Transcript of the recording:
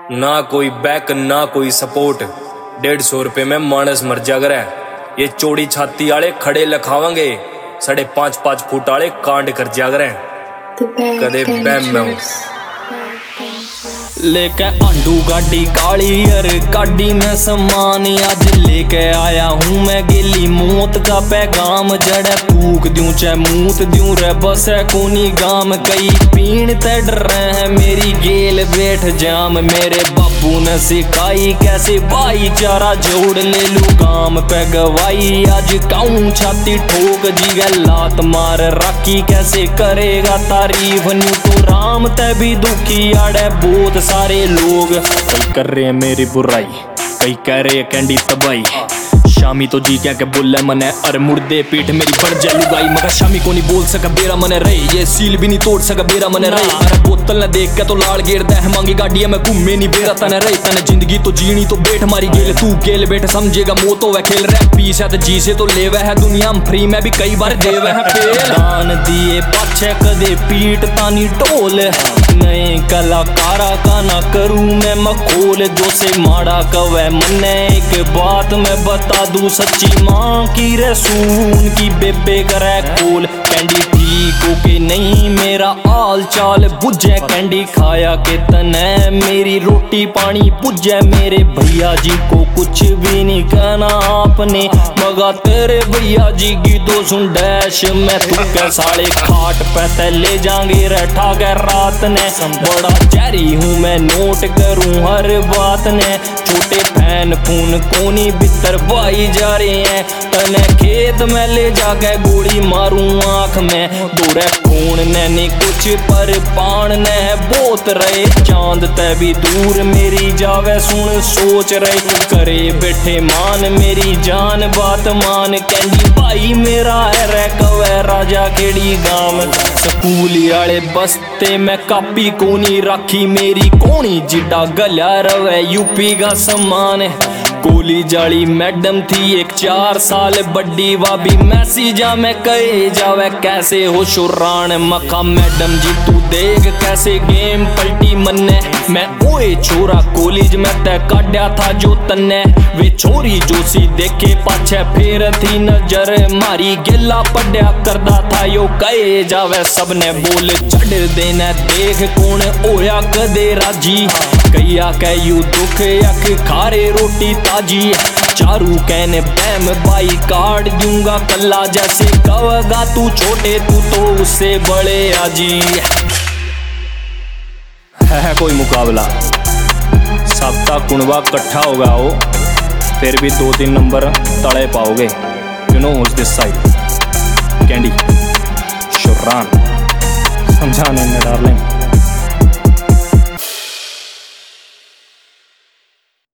ना कोई बैक ना कोई सपोर्ट। 150 रुपये में मानस मर जागर है। ये चौड़ी छाती वाले खड़े लखावांगे, 5.5 फुट वाले कांड कर जागर है। कदे बैम में हूँ लेके आंडू गाड़ी काली यार गाड़ी में समान आज लेके आया हूँ मैं गेली मौत का पैगाम। जड़े फूक दूं चाहे मूत दूं रे बस है कोनी गाम। कई पीण ते डर रहे हैं मेरी गेल बैठ जाम। मेरे बापू ने सिखाई कैसे भाईचारा जोड़ ले लू काम पे गवाई। आज काऊं छाती ठोक जीगा लात मार राखी कैसे करेगा तारीफ। न्यू तो राम ते भी दुखी आड़े बहुत सारे लोग। कई कर रहे हैं मेरी बुराई, कई कह रहे हैं कैंडी तबाई। शामी तो जी क्या के बोले मने अरे मुर्दे पीठ मेरी बढ़ जाए लुगाई। मगर शामी को नहीं बोल सका बेरा मने रहे, ये सील भी नहीं तोड़ सका बेरा मने रहे। अरे बोतल ने देख के तो लाड़ गेरदा है मांगी गाड़िया में घूमे नहीं बेरा तने रहे। तने जिंदगी तो जीनी तो बैठ मारी गेल तू गेल बैठ समझेगा मौत होवे खेल रहा पीस है तो जी से तो लेवे है दुनिया में फ्री में भी कई बार देवे है फेल। दान दिए पाछे कदे पीट तानी टोल नए कलाकारा का ना करूं मैं मखोल। जो से माड़ा कवे मने एक बात मैं बता दूं सच्ची माँ की रसून की बेबे करे कोल। कैंडी ठीक हो के नहीं मेरा आल चाल बुझे कैंडी खाया के तने मेरी रोटी पानी बुझे। मेरे भैया जी को कुछ भी नहीं कहना आपने मगा तेरे भैया जी की तो सुन डैश मैं तू के साले खाट पे ले जाएंगे रठा के रात ने। बड़ा जहरी हूँ मैं नोट करूँ हर बात ने। छोटे फैन फून कोनी बितर भाई जा रहे हैं तने खेत में ले जाके गोली मारूं आँख में। दूरे खून ने नहीं कुछ पर पान ने बोत रहे चांद ते भी दूर मेरी जावे सुन सोच रहे। करे बैठे मान मेरी जान बात मान। कैंडी भाई मेरा है रे कवे राजा केड़ी गाम। स्कूली आले बस्ते में कापी कोनी राखी मेरी कोनी जिड्डा गल्या रवे यूपी का सम्मान। गोली जाली मैडम थी एक 4 साल बड्डी वाबी मैसेजा में कहे जावे कैसे हो शुरान। मखा मैडम जी तू देख कैसे गेम पलटी मन्ने। मैं ओए छोरा कॉलेज में तय काटा था जो तन्ने। वे छोरी जो सी देखे पाछे फेर थी नजर मारी गेला पढ़या करदा था यो कहे जावे सबने बोल चढ़ देना देख कौन होया कदे राजी। कैया कहयू दुख अख खारे रोटी ताजी। चारू कहने बैम बाई काट दूंगा कल्ला जैसे कवगा तू छोटे तू तो उससे बड़े आजी। है कोई मुकाबला सबका कुणवा कट्ठा होगा हो फिर भी 2-3 नंबर तड़े पाओगे। You know who's this side candy शुरान समझाने में डार्लिंग।